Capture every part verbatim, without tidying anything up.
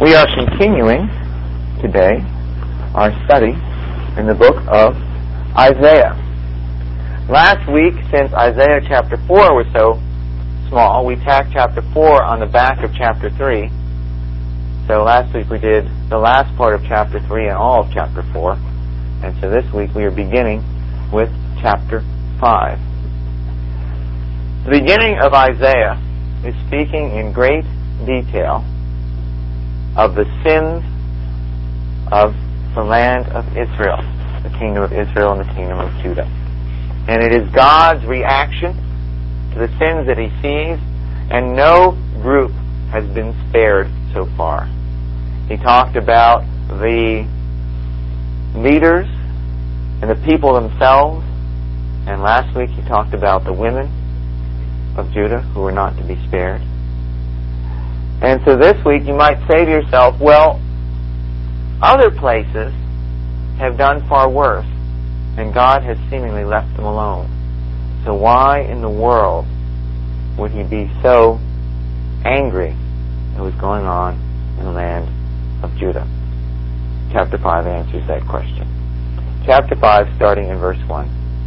We are continuing today our study in the book of Isaiah. Last week, since Isaiah chapter four was so small, we tacked chapter four on the back of chapter three. So last week we did the last part of chapter three and all of chapter four. And so this week we are beginning with chapter five. The beginning of Isaiah is speaking in great detail of the sins of the land of Israel, the kingdom of Israel and the kingdom of Judah. And it is God's reaction to the sins that He sees, and no group has been spared so far. He talked about the leaders and the people themselves, and last week He talked about the women of Judah who were not to be spared. And so this week you might say to yourself, well, other places have done far worse, and God has seemingly left them alone. So why in the world would He be so angry at what was going on in the land of Judah? Chapter five answers that question. Chapter five, starting in verse one.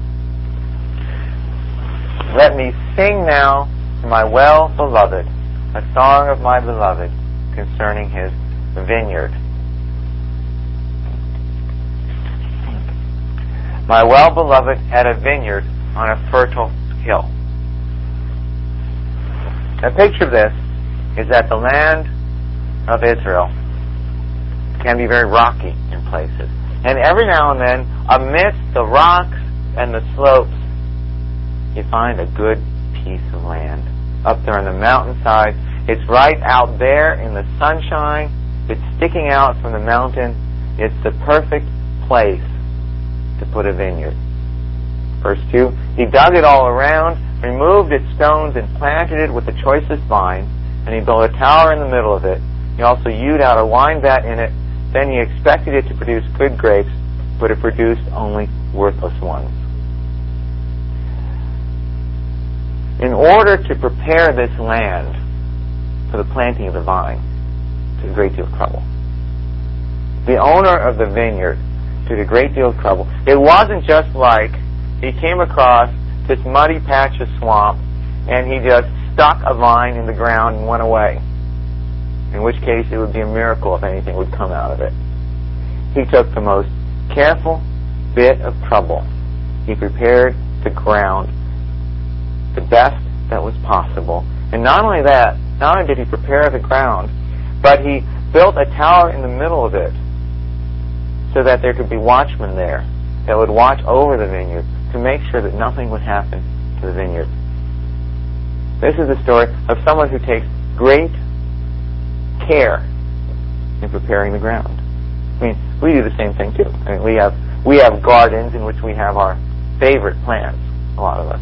Let me sing now to my well-beloved a song of my beloved concerning his vineyard. My well-beloved had a vineyard on a fertile hill. A picture of this is that the land of Israel can be very rocky in places. And every now and then, amidst the rocks and the slopes, you find a good piece of land. Up there on the mountainside, it's right out there in the sunshine. It's sticking out from the mountain. It's the perfect place to put a vineyard. Verse two, he dug it all around, removed its stones, and planted it with the choicest vine, and he built a tower in the middle of it. He also hewed out a wine vat in it. Then he expected it to produce good grapes, but it produced only worthless ones. In order to prepare this land for the planting of the vine, took a great deal of trouble. The owner of the vineyard took a great deal of trouble. It wasn't just like he came across this muddy patch of swamp and he just stuck a vine in the ground and went away. In which case it would be a miracle if anything would come out of it. He took the most careful bit of trouble. He prepared the ground the best that was possible. And not only that, not only did he prepare the ground, but he built a tower in the middle of it so that there could be watchmen there that would watch over the vineyard to make sure that nothing would happen to the vineyard. This is the story of someone who takes great care in preparing the ground. I mean, we do the same thing too. I mean, we have we have gardens in which we have our favorite plants, a lot of us.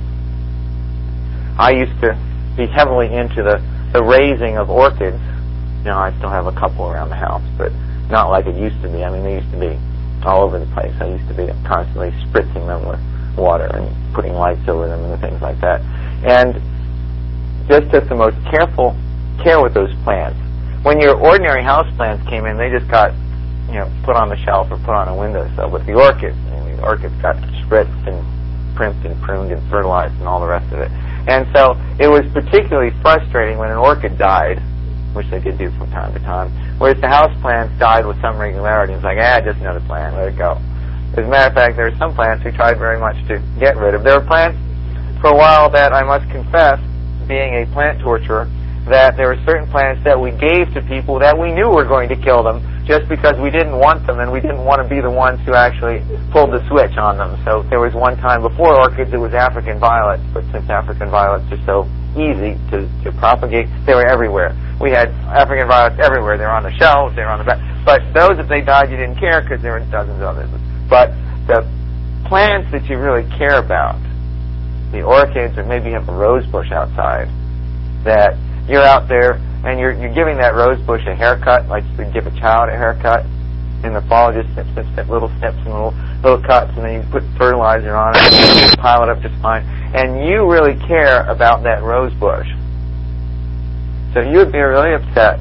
I used to be heavily into the, the raising of orchids. Now I still have a couple around the house, but not like it used to be. I mean, they used to be all over the place. I used to be constantly spritzing them with water and putting lights over them and things like that. And just took the most careful care with those plants. When your ordinary house plants came in, they just got, you know, put on the shelf or put on a windowsill. But the orchids, I mean, the orchids got spritzed and primped and pruned and fertilized and all the rest of it. And so it was particularly frustrating when an orchid died, which they did do from time to time, whereas the house plants died with some regularity. It's like, ah, just another plant, let it go. As a matter of fact, there are some plants we tried very much to get rid of. There were plants for a while that I must confess, being a plant torturer, that there were certain plants that we gave to people that we knew were going to kill them just because we didn't want them and we didn't want to be the ones who actually pulled the switch on them. So there was one time before orchids it was African violets, but since African violets are so easy to, to propagate, they were everywhere. We had African violets everywhere. They were on the shelves, they were on the back. But those, if they died, you didn't care because there were dozens of others. But the plants that you really care about, the orchids, or maybe you have a rose bush outside, that you're out there and you're you're giving that rose bush a haircut, like you would give a child a haircut. In the fall, just snip, snip, snip, little snips and little little cuts, and then you put fertilizer on it, and you pile it up just fine. And you really care about that rose bush. So you would be really upset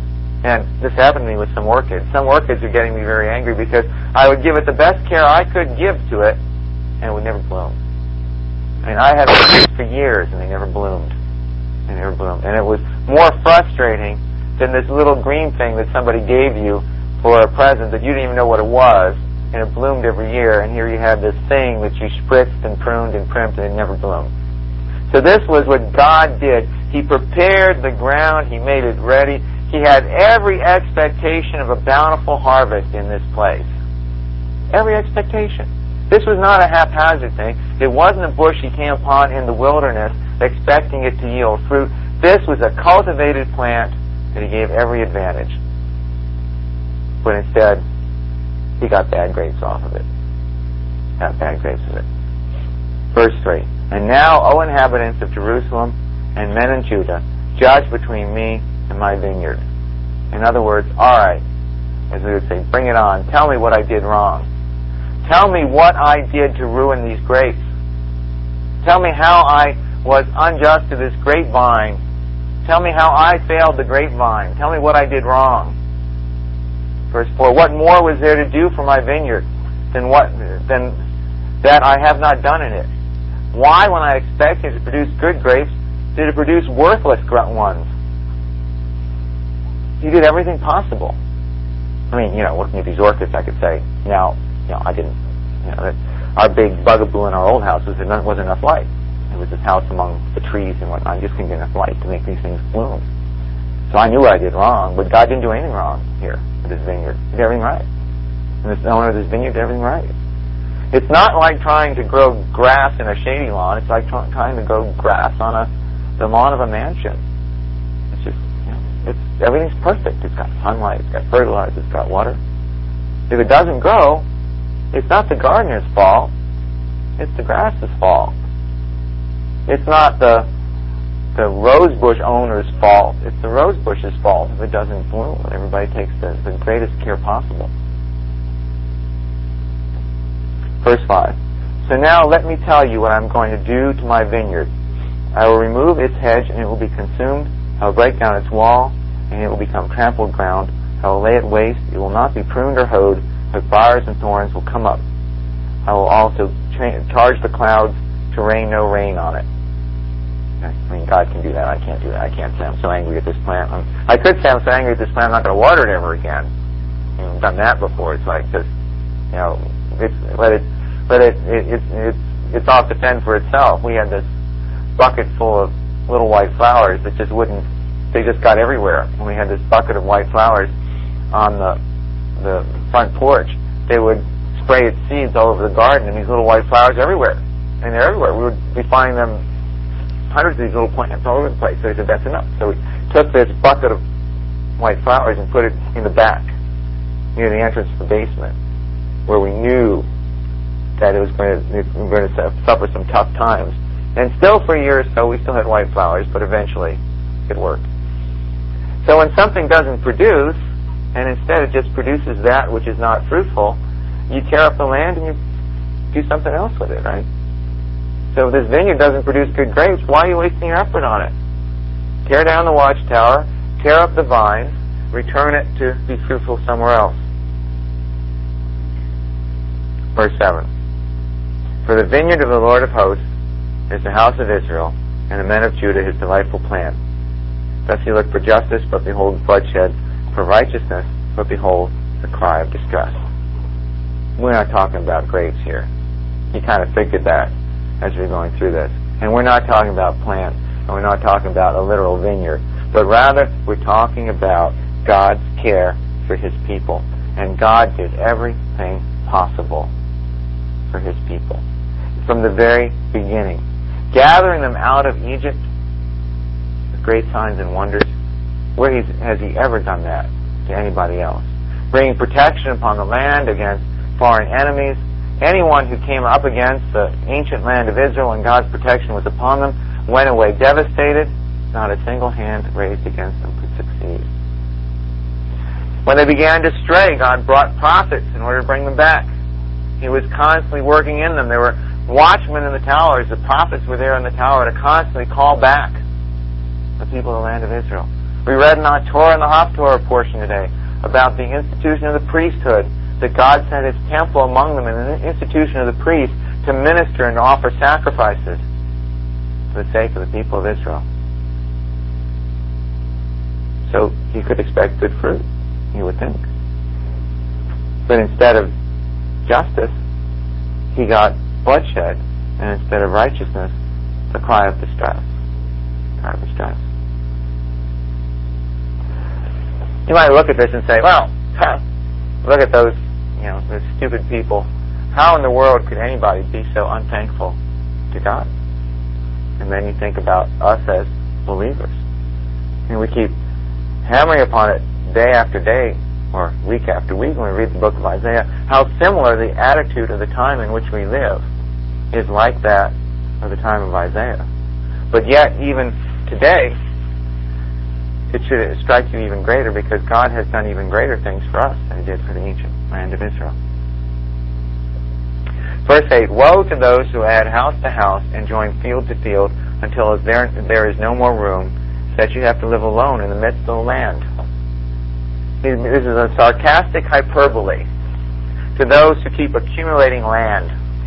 And this happened to me with some orchids. Some orchids are getting me very angry because I would give it the best care I could give to it, and it would never bloom. I mean, I had orchids for years, and they never bloomed. They never bloomed. And it was more frustrating than this little green thing that somebody gave you for a present that you didn't even know what it was, and it bloomed every year, and here you had this thing that you spritzed and pruned and primped, and it never bloomed. So this was what God did. He prepared the ground. He made it ready. He had every expectation of a bountiful harvest in this place. Every expectation. This was not a haphazard thing. It wasn't a bush he came upon in the wilderness expecting it to yield fruit. This was a cultivated plant that he gave every advantage. But instead, he got bad grapes off of it. Got bad grapes of it. Verse three. And now, O inhabitants of Jerusalem and men in Judah, judge between me and my vineyard. In other words, all right, as we would say, bring it on. Tell me what I did wrong. Tell me what I did to ruin these grapes. Tell me how I was unjust to this grapevine. Tell me how I failed the grapevine. Tell me what I did wrong. Verse four, what more was there to do for my vineyard than what than that I have not done in it? Why, when I expected it to produce good grapes, did it produce worthless ones? You did everything possible. I mean, you know, looking at these orchids, I could say, now, you know, I didn't, you know, that our big bugaboo in our old house was there wasn't enough light. It was this house among the trees and whatnot. I just couldn't get enough light to make these things bloom. So I knew what I did wrong, but God didn't do anything wrong here with this vineyard. He did everything right. And this owner of this vineyard did everything right. It's not like trying to grow grass in a shady lawn. It's like try, trying to grow grass on a the lawn of a mansion. It's just, you know, it's everything's perfect. It's got sunlight. It's got fertilizer. It's got water. If it doesn't grow, it's not the gardener's fault. It's the grass's fault. It's not the the rose bush owner's fault. It's the rose bush's fault if it doesn't bloom. Everybody takes the, the greatest care possible. Verse five. So now let me tell you what I'm going to do to my vineyard. I will remove its hedge, and it will be consumed. I will break down its wall, and it will become trampled ground. I will lay it waste. It will not be pruned or hoed, but briars and thorns will come up. I will also tra- charge the clouds to rain no rain on it. I mean, God can do that. I can't do that. I can't say I'm so angry at this plant. I'm, I could say I'm so angry at this plant, I'm not going to water it ever again. You know, I've done that before. It's like just, you know, it's, let it, let it, it, it, it's, it's off to fend for itself. We had this bucket full of little white flowers that just wouldn't, they just got everywhere. When we had this bucket of white flowers on the, the front porch, they would spray its seeds all over the garden, and these little white flowers everywhere. And they're everywhere. We would be finding them, hundreds of these little plants all over the place. So they said, that's enough. So we took this bucket of white flowers and put it in the back, near the entrance to the basement, where we knew that it was going to, it was going to suffer some tough times. And still for a year or so, we still had white flowers, but eventually it worked. So when something doesn't produce, and instead it just produces that which is not fruitful, you tear up the land and you do something else with it, right? So if this vineyard doesn't produce good grapes, why are you wasting your effort on it? Tear down the watchtower, tear up the vines, return it to be fruitful somewhere else. Verse seven. For the vineyard of the Lord of hosts is the house of Israel, and the men of Judah his delightful plant. Thus he looked for justice, but behold bloodshed, for righteousness, but behold the cry of distress. We're not talking about grapes here. He kind of figured that as we're going through this. And we're not talking about plants, and we're not talking about a literal vineyard, but rather we're talking about God's care for his people. And God did everything possible for his people from the very beginning. Gathering them out of Egypt with great signs and wonders. Where he's, has he ever done that to anybody else? Bringing protection upon the land against foreign enemies. Anyone who came up against the ancient land of Israel and God's protection was upon them went away devastated. Not a single hand raised against them could succeed. When they began to stray, God brought prophets in order to bring them back. He was constantly working in them. There were watchmen in the towers. The prophets were there in the tower to constantly call back the people of the land of Israel. We read in our Torah and the Haftorah portion today about the institution of the priesthood, that God sent His temple among them and the institution of the priest to minister and to offer sacrifices for the sake of the people of Israel. So you could expect good fruit, you would think. But instead of justice, he got bloodshed, and instead of righteousness, the cry of distress. Cry of distress. You might look at this and say, well, look at those, you know, those stupid people. How in the world could anybody be so unthankful to God? And then you think about us as believers. And we keep hammering upon it day after day, or week after week when we read the book of Isaiah, how similar the attitude of the time in which we live is like that of the time of Isaiah. But yet, even today, it should strike you even greater, because God has done even greater things for us than He did for the ancient land of Israel. Verse eight, woe to those who add house to house and join field to field until there, there is no more room, so that you have to live alone in the midst of the land. This is a sarcastic hyperbole to those who keep accumulating land.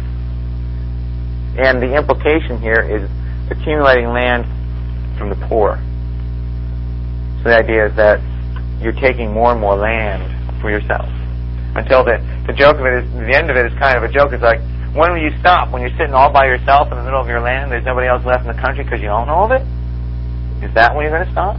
And the implication here is accumulating land from the poor. So the idea is that you're taking more and more land for yourself. Until the, the joke of it is, the end of it is kind of a joke. It's like, when will you stop? When you're sitting all by yourself in the middle of your land, there's nobody else left in the country because you own all of it? Is that when you're going to stop?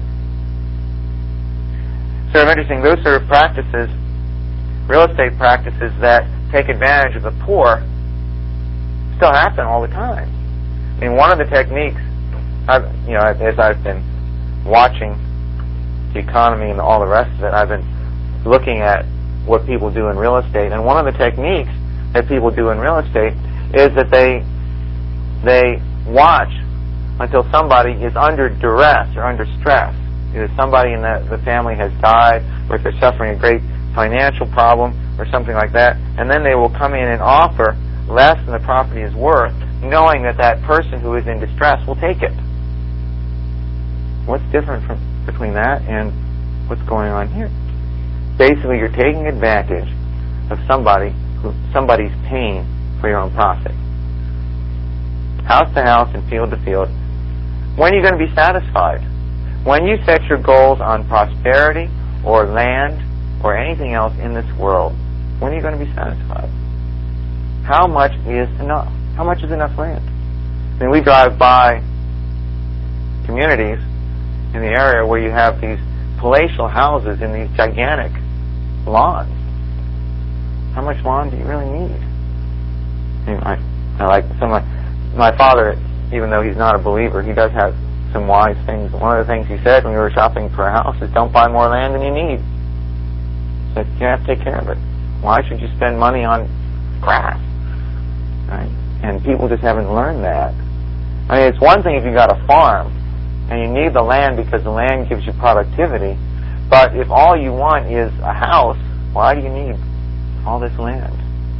Sort of interesting, those sort of practices, real estate practices that take advantage of the poor, still happen all the time. I mean, one of the techniques, I've, you know, as I've been watching the economy and all the rest of it, I've been looking at what people do in real estate, and one of the techniques that people do in real estate is that they they watch until somebody is under duress or under stress. Either somebody in the, the family has died, or if they're suffering a great financial problem or something like that, and then they will come in and offer less than the property is worth, knowing that that person who is in distress will take it. What's different from, between that and what's going on here? Basically, you're taking advantage of somebody who, somebody's pain for your own profit. House to house and field to field. When are you going to be satisfied? When you set your goals on prosperity or land or anything else in this world, when are you going to be satisfied? How much is enough? How much is enough land? I mean, we drive by communities in the area where you have these palatial houses in these gigantic lawns. How much lawn do you really need? I, mean, I, I like some of my, my father, even though he's not a believer, he does have some wise things. One of the things he said when we were shopping for a house is, don't buy more land than you need. So you have to take care of it. Why should you spend money on grass? Right? And people just haven't learned that. I mean, it's one thing if you got a farm and you need the land because the land gives you productivity, but if all you want is a house, why do you need all this land?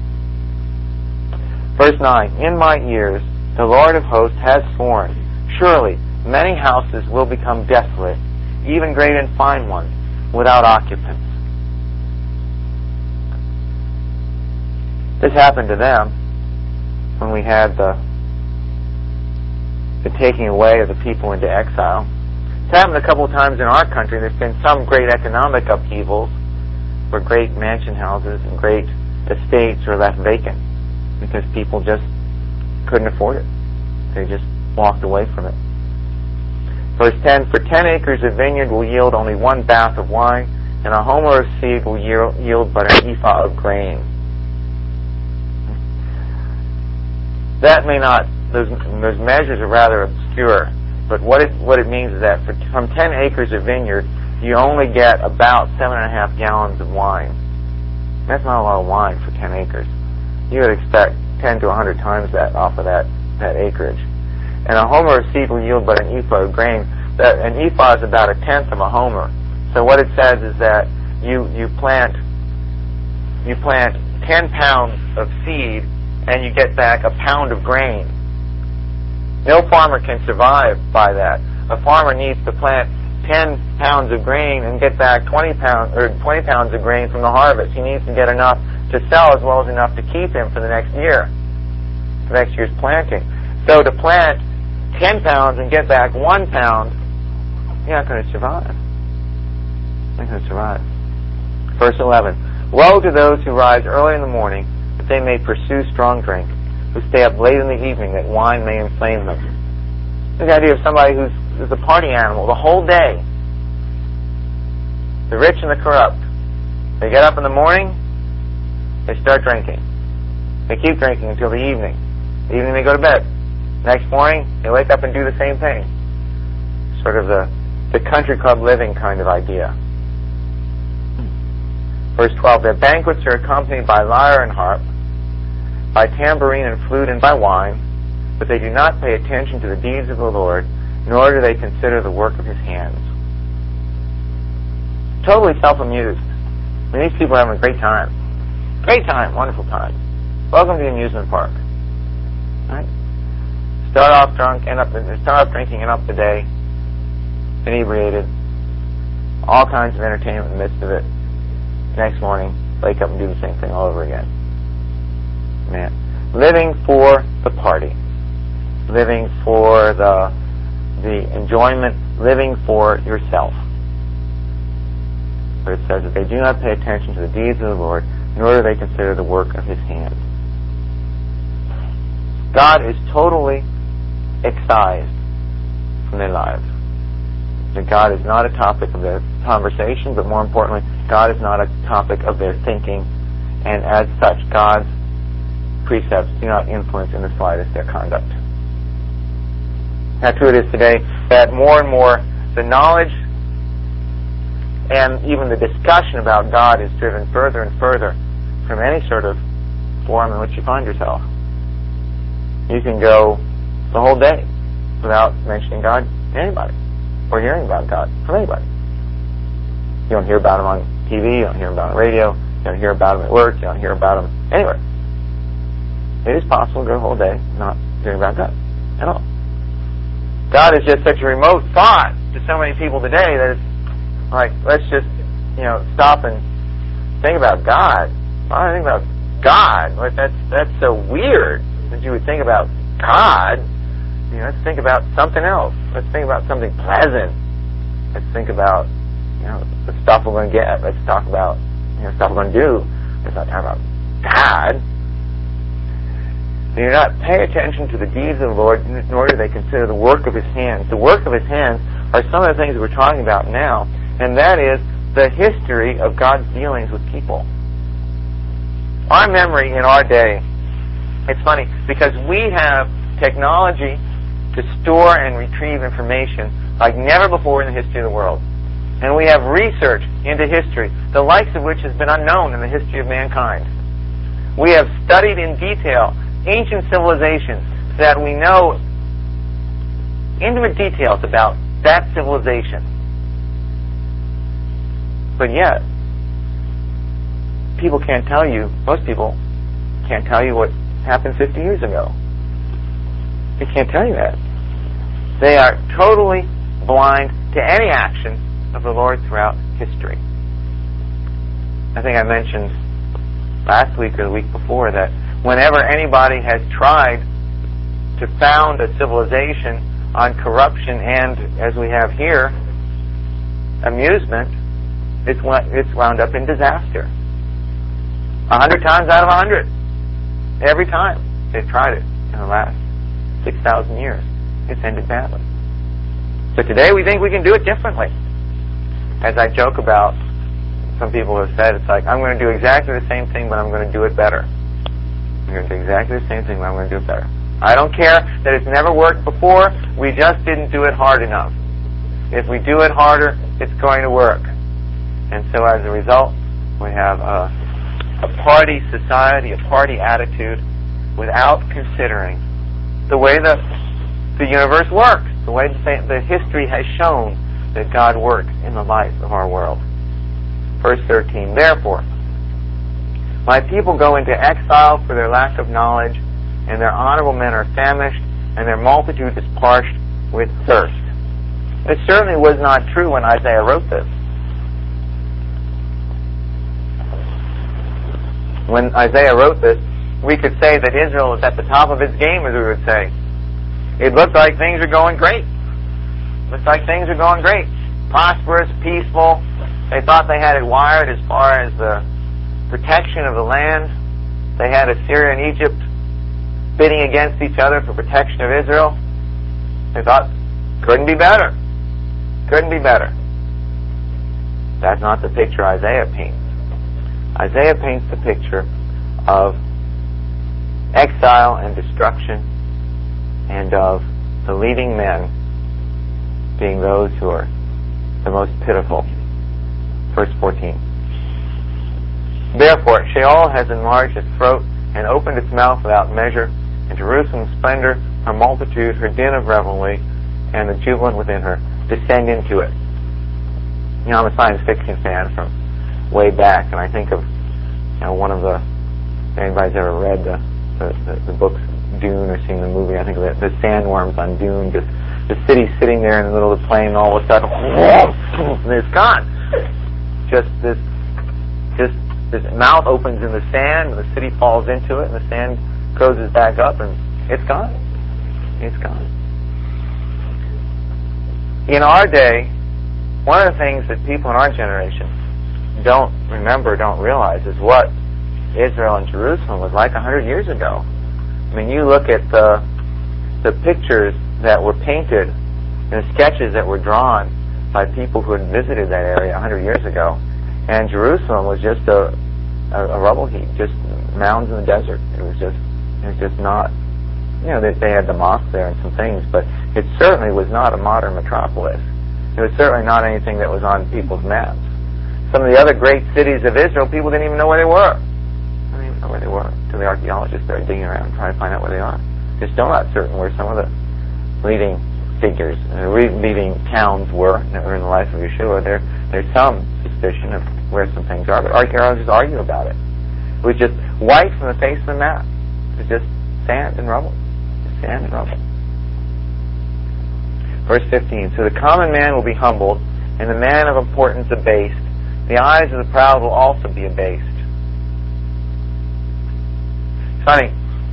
Verse nine, in my ears the Lord of hosts has sworn, surely many houses will become desolate, even great and fine ones, without occupants. This happened to them when we had the, the taking away of the people into exile. It's happened a couple of times in our country. There's been some great economic upheavals where great mansion houses and great estates are left vacant because people just couldn't afford it. They just walked away from it. Verse ten, for ten acres of vineyard will yield only one bath of wine, and a homer of seed will yield but an ephah of grain. That may not, those, those measures are rather obscure, but what it, what it means is that for, from ten acres of vineyard, you only get about seven and a half gallons of wine. That's not a lot of wine for ten acres. You would expect ten to a hundred times that off of that, that acreage. And a homer of seed will yield but an ephah of grain. That, an ephah is about a tenth of a homer. So what it says is that you, you plant you plant ten pounds of seed and you get back a pound of grain. No farmer can survive by that. A farmer needs to plant ten pounds of grain and get back twenty pounds or twenty pounds of grain from the harvest. He needs to get enough to sell as well as enough to keep him for the next year, for next year's planting. So to plant ten pounds and get back one pound, you're not going to survive. You're not going to survive. Verse eleven. Woe to those who rise early in the morning, that they may pursue strong drink, who stay up late in the evening, that wine may inflame them. The idea of somebody who's, who's a party animal the whole day. The rich and the corrupt. They get up in the morning, they start drinking. They keep drinking until the evening. The evening they go to bed. Next morning, they wake up and do the same thing. Sort of the, the country club living kind of idea. Verse twelve, their banquets are accompanied by lyre and harp, by tambourine and flute and by wine, but they do not pay attention to the deeds of the Lord, nor do they consider the work of his hands. Totally self-amused. I mean, these people are having a great time. Great time, wonderful time. Welcome to the amusement park. Right? Start off drunk, end up start off drinking, end up the day inebriated. All kinds of entertainment in the midst of it. Next morning, wake up and do the same thing all over again. Man, living for the party, living for the the enjoyment, living for yourself. But it says that they do not pay attention to the deeds of the Lord, nor do they consider the work of his hands. God is totally excised from their lives. That God is not a topic of their conversation, but more importantly, God is not a topic of their thinking, and as such, God's precepts do not influence in the slightest their conduct. How true it is today that more and more the knowledge and even the discussion about God is driven further and further from any sort of forum in which you find yourself. You can go the whole day without mentioning God to anybody, or hearing about God from anybody. You don't hear about him on T V, you don't hear about him on radio, you don't hear about him at work, you don't hear about him anywhere. It is possible to go a whole day not hearing about God at all. God is just such a remote thought to so many people today that it's like, let's just, you know, stop and think about God. I don't think about God. Like, that's that's so weird that you would think about God. You know, let's think about something else. Let's think about something pleasant. Let's think about, you know, the stuff we're going to get. Let's talk about, you know, stuff we're going to do. Let's not talk about God. They do not pay attention to the deeds of the Lord, nor do they consider the work of his hands. The work of his hands are some of the things that we're talking about now, and that is the history of God's dealings with people. Our memory in our day, it's funny, because we have technology to store and retrieve information like never before in the history of the world. And we have research into history, the likes of which has been unknown in the history of mankind. We have studied in detail ancient civilizations so that we know intimate details about that civilization. But yet, people can't tell you, most people can't tell you what happened fifty years ago. They can't tell you that. They are totally blind to any action of the Lord throughout history. I think I mentioned last week or the week before that whenever anybody has tried to found a civilization on corruption and, as we have here, amusement, it's it's wound up in disaster. A hundred times out of a hundred. Every time they've tried it in the last six thousand years, it's ended badly. So today we think we can do it differently. As I joke about, some people have said, it's like, I'm going to do exactly the same thing, but I'm going to do it better. I'm going to do exactly the same thing, but I'm going to do it better. I don't care that it's never worked before. We just didn't do it hard enough. If we do it harder, it's going to work. And so as a result, we have a, a party society, a party attitude, without considering the way the, the universe works, the way the, the history has shown that God works in the life of our world. Verse thirteen, therefore, my people go into exile for their lack of knowledge, and their honorable men are famished, and their multitude is parched with thirst. It certainly was not true when Isaiah wrote this. When Isaiah wrote this, we could say that Israel was at the top of its game, as we would say. It looked like things were going great. It looked like things were going great. Prosperous, peaceful. They thought they had it wired as far as the protection of the land. They had Assyria and Egypt bidding against each other for protection of Israel. They thought, couldn't be better. Couldn't be better. That's not the picture Isaiah paints. Isaiah paints the picture of exile and destruction, and of the leading men being those who are the most pitiful. Verse fourteen. Therefore Sheol has enlarged its throat and opened its mouth without measure, and Jerusalem's splendor, her multitude, her din of revelry, and the jubilant within her descend into it. You know, I'm a science fiction fan from way back, and I think of, you know, one of the, if anybody's ever read the the, the, the books Dune or seen the movie, I think of it, the sandworms on Dune, just the city sitting there in the middle of the plain, and all of a sudden, and it's gone. Just this, just this mouth opens in the sand, and the city falls into it, and the sand closes back up, and it's gone. It's gone. In our day, one of the things that people in our generation don't remember, don't realize, is what Israel and Jerusalem was like a hundred years ago. I mean, you look at the the pictures that were painted and the sketches that were drawn by people who had visited that area a hundred years ago, and Jerusalem was just a, a, a rubble heap, just mounds in the desert. It was just, it was just not. You know, they, they had the mosque there and some things, but it certainly was not a modern metropolis. It was certainly not anything that was on people's maps. Some of the other great cities of Israel, people didn't even know where they were. I didn't even know where they were until the archaeologists started digging around trying to find out where they are. They're still not certain where some of the leading figures, uh, leading towns were in the life of Yeshua. There, there's some suspicion of where some things are, but archaeologists argue about it. It was just white from the face of the map. It was just sand and rubble. Just sand and rubble. Verse fifteen, so the common man will be humbled, and the man of importance abased. The eyes of the proud will also be abased. Funny.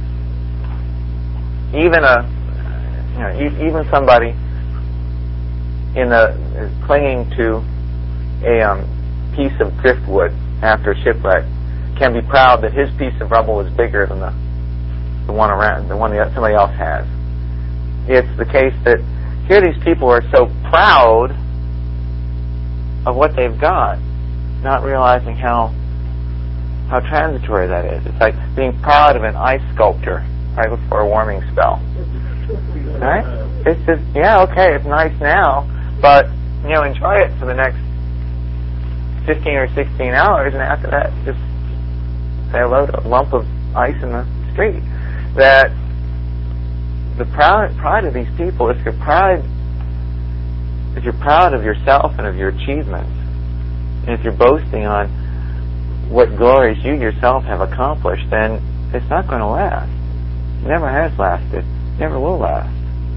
Even a, you know, even somebody in the clinging to a um, piece of driftwood after a shipwreck can be proud that his piece of rubble is bigger than the the one around, the one that somebody else has. It's the case that here these people are so proud of what they've got, not realizing how how transitory that is. It's like being proud of an ice sculpture right before a warming spell. Right? It's just, yeah, okay, it's nice now, but, you know, enjoy it for the next fifteen or sixteen hours, and after that, just say hello to a lump of ice in the street. That the proud, pride of these people, if you're proud, if you're proud of yourself and of your achievements, and if you're boasting on what glories you yourself have accomplished, then it's not going to last. It never has lasted. It never will last.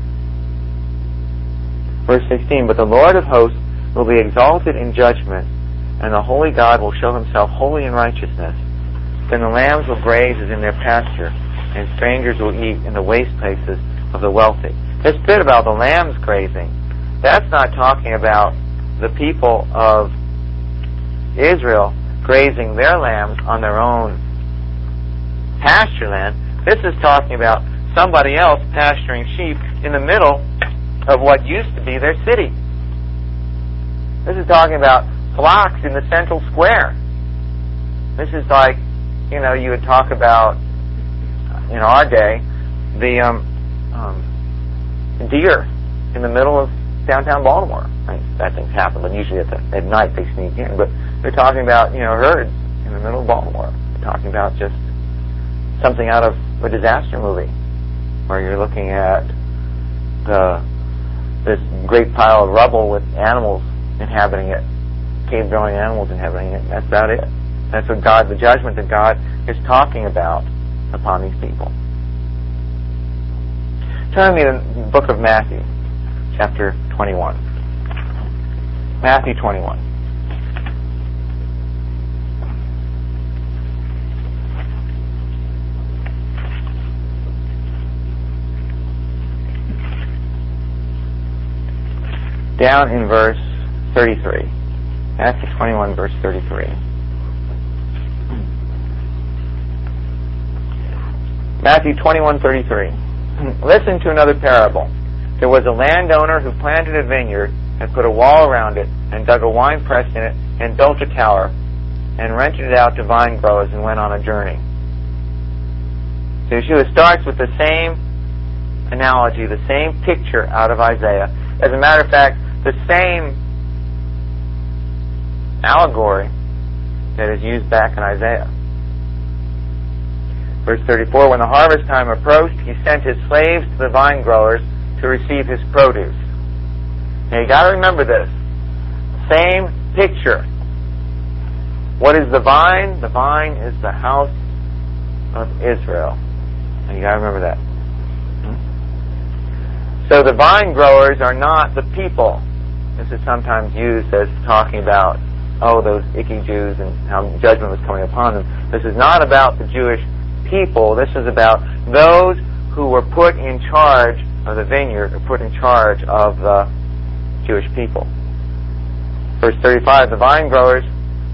Verse sixteen, but the Lord of hosts will be exalted in judgment, and the holy God will show himself holy in righteousness. Then the lambs will graze as in their pasture, and strangers will eat in the waste places of the wealthy. This bit about the lambs grazing, that's not talking about the people of Israel grazing their lambs on their own pasture land. This is talking about somebody else pasturing sheep in the middle of what used to be their city. This is talking about flocks in the central square. This is like, you know, you would talk about, in our day, the um, um, deer in the middle of downtown Baltimore. I mean, bad things happen, but usually at, the, at night they sneak in. But they're talking about, you know, herds in the middle of Baltimore. They're talking about just something out of a disaster movie, where you're looking at the this great pile of rubble with animals inhabiting it, cave-dwelling animals inhabiting it. That's about it. That's what God, the judgment that God is talking about upon these people. Turn me to the book of Matthew, chapter twenty-one. Matthew twenty-one. Down in verse thirty-three. Matthew twenty-one, verse thirty-three. Matthew twenty-one, thirty-three. Listen to another parable. There was a landowner who planted a vineyard and put a wall around it and dug a wine press in it and built a tower and rented it out to vine growers and went on a journey. So Yeshua starts with the same analogy, the same picture out of Isaiah. As a matter of fact, the same allegory that is used back in Isaiah. Verse thirty-four, when the harvest time approached, he sent his slaves to the vine growers to receive his produce. Now you got to remember this. Same picture. What is the vine? The vine is the house of Israel. Now you got to remember that. So the vine growers are not the people. This is sometimes used as talking about, oh, those icky Jews and how judgment was coming upon them. This is not about the Jewish people. This is about those who were put in charge of the vineyard, or put in charge of the Jewish people. Verse thirty-five, the vine growers,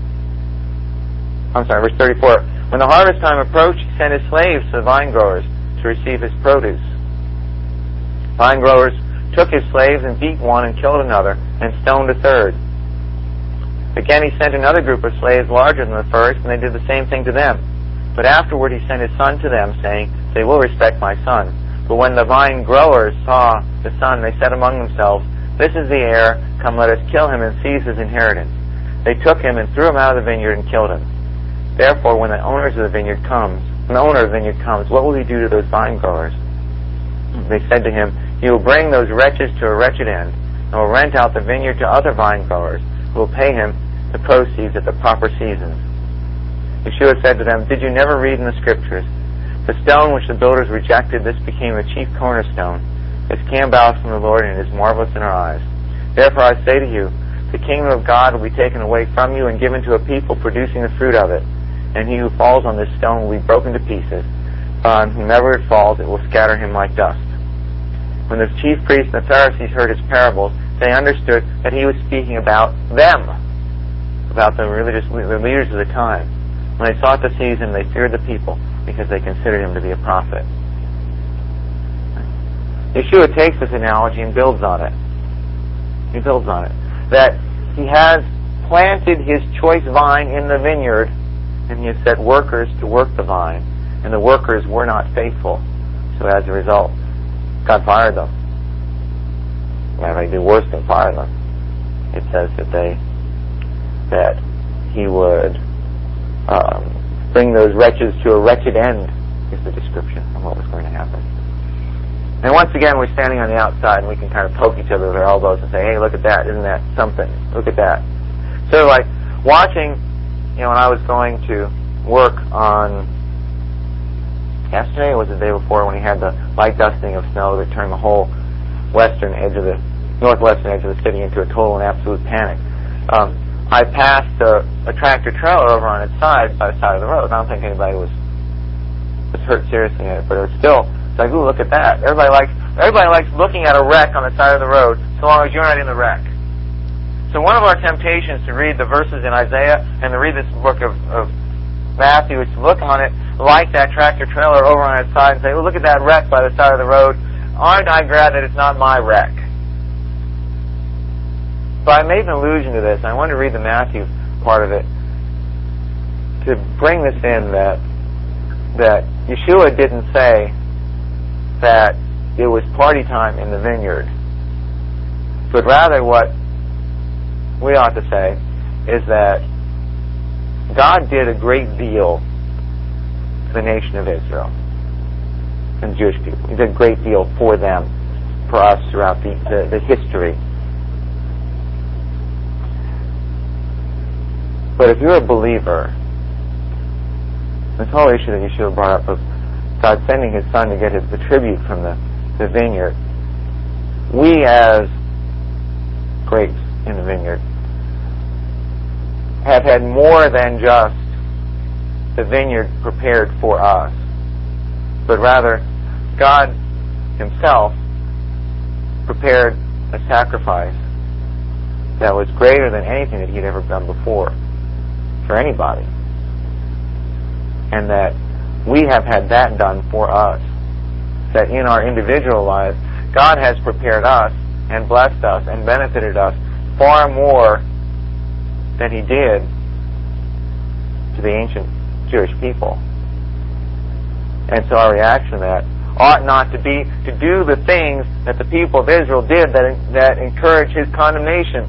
I'm sorry, verse thirty-four, when the harvest time approached, he sent his slaves to the vine growers to receive his produce. Vine growers took his slaves and beat one and killed another and stoned a third. Again, he sent another group of slaves larger than the first, and they did the same thing to them. But afterward he sent his son to them, saying, they will respect my son. But when the vine growers saw the son, they said among themselves, this is the heir, come let us kill him and seize his inheritance. They took him and threw him out of the vineyard and killed him. Therefore, when the owners of the vineyard comes, when the owner of the vineyard comes, what will he do to those vine growers? They said to him, you will bring those wretches to a wretched end, and will rent out the vineyard to other vine growers, who will pay him the proceeds at the proper seasons. Yeshua said to them, did you never read in the Scriptures, the stone which the builders rejected, this became a chief cornerstone. This came about from the Lord, and it is marvelous in our eyes. Therefore I say to you, the kingdom of God will be taken away from you and given to a people producing the fruit of it. And he who falls on this stone will be broken to pieces. On whomever it falls, it will scatter him like dust. When the chief priests and the Pharisees heard his parables, they understood that he was speaking about them, about the religious the leaders of the time. When they sought to seize him, they feared the people, because they considered him to be a prophet. Yeshua takes this analogy and builds on it. He builds on it. That he has planted his choice vine in the vineyard, and he has set workers to work the vine, and the workers were not faithful. So as a result, God fired them. Well, they did worse than fire them. It says that they, that he would um, bring those wretches to a wretched end, is the description of what was going to happen. And once again, we're standing on the outside, and we can kind of poke each other with our elbows and say, hey, look at that, isn't that something? Look at that. So like watching, you know, when I was going to work on yesterday, or was it the day before, when he had the light dusting of snow that turned the whole western edge of the, northwestern edge of the city into a total and absolute panic. Um, I passed a, a tractor trailer over on its side, by the side of the road. I don't think anybody was was hurt seriously in it, but it was still, it's like, ooh, look at that. Everybody likes, everybody likes looking at a wreck on the side of the road, so long as you're not in the wreck. So one of our temptations to read the verses in Isaiah and to read this book of, of Matthew is to look on it like that tractor trailer over on its side and say, oh, look at that wreck by the side of the road. Aren't I glad that it's not my wreck? But I made an allusion to this. I wanted to read the Matthew part of it to bring this in, that that Yeshua didn't say that it was party time in the vineyard, but rather what we ought to say is that God did a great deal for the nation of Israel and the Jewish people. He did a great deal for them, for us throughout the, the, the history. But if you're a believer, this whole issue that Yeshua brought up of God sending his son to get his, the tribute from the, the vineyard, we as grapes in the vineyard have had more than just the vineyard prepared for us, but rather God Himself prepared a sacrifice that was greater than anything that He had ever done before for anybody. And that we have had that done for us. That in our individual lives, God has prepared us and blessed us and benefited us far more than He did to the ancient Jewish people. And so our reaction to that ought not to be to do the things that the people of Israel did that, that encourage His condemnation.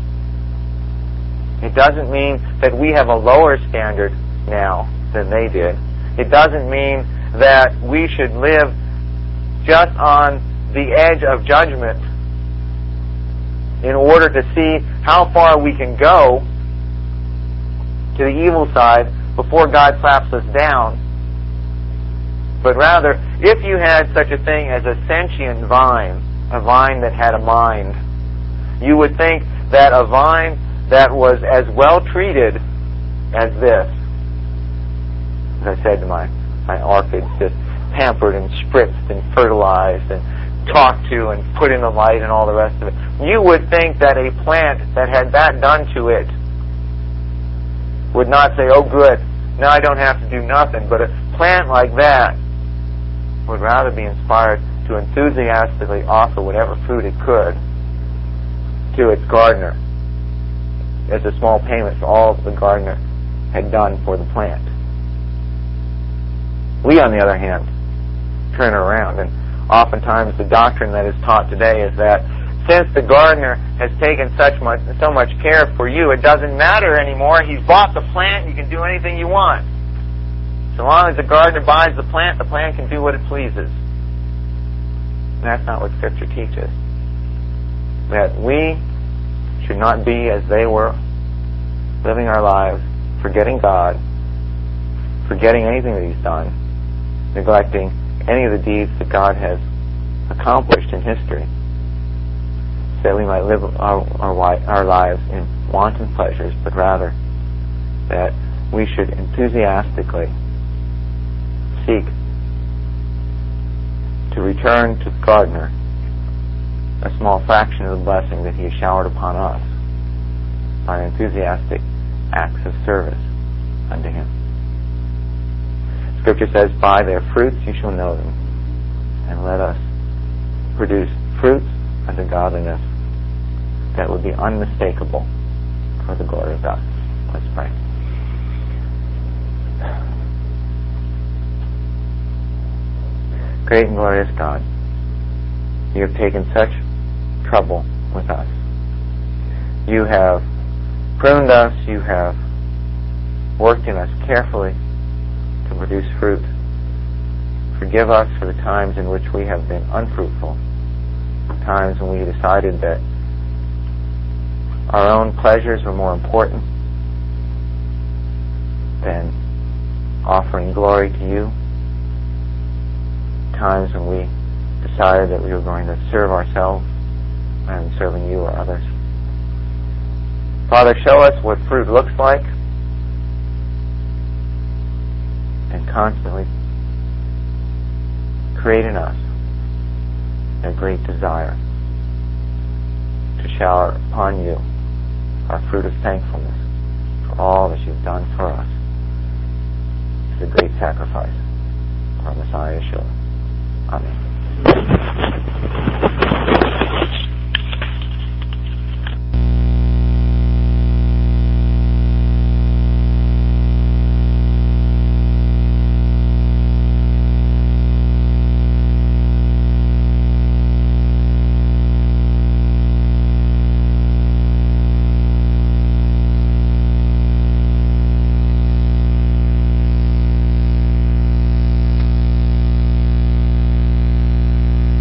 It doesn't mean that we have a lower standard now than they did. It doesn't mean that we should live just on the edge of judgment in order to see how far we can go to the evil side before God slaps us down. But rather, if you had such a thing as a sentient vine, a vine that had a mind, you would think that a vine that was as well treated as this, as I said to my, my orchids, just pampered and spritzed and fertilized and talked to and put in the light and all the rest of it, you would think that a plant that had that done to it would not say, oh good, now I don't have to do nothing. But a plant like that would rather be inspired to enthusiastically offer whatever fruit it could to its gardener as a small payment for all the gardener had done for the plant. We, on the other hand, turn it around, and oftentimes the doctrine that is taught today is that since the gardener has taken such much, so much care for you, it doesn't matter anymore. He's bought the plant, you can do anything you want. So long as the gardener buys the plant, the plant can do what it pleases. And that's not what Scripture teaches. That we should not be as they were, living our lives, forgetting God, forgetting anything that He's done, neglecting any of the deeds that God has accomplished in history, so that we might live our, our, our lives in wanton pleasures, but rather that we should enthusiastically seek to return to the gardener a small fraction of the blessing that He has showered upon us by enthusiastic acts of service unto Him. Scripture says, by their fruits you shall know them, and let us produce fruits unto godliness that will be unmistakable for the glory of God. Let's pray. Great and glorious God, You have taken such trouble with us. You have pruned us, You have worked in us carefully to produce fruit. Forgive us for the times in which we have been unfruitful, times when we decided that our own pleasures were more important than offering glory to You, times when we decided that we were going to serve ourselves rather than serving You or others. Father, show us what fruit looks like, and constantly create in us a great desire to shower upon You our fruit of thankfulness for all that You've done for us. It's a great sacrifice for our Messiah Yeshua. Amen.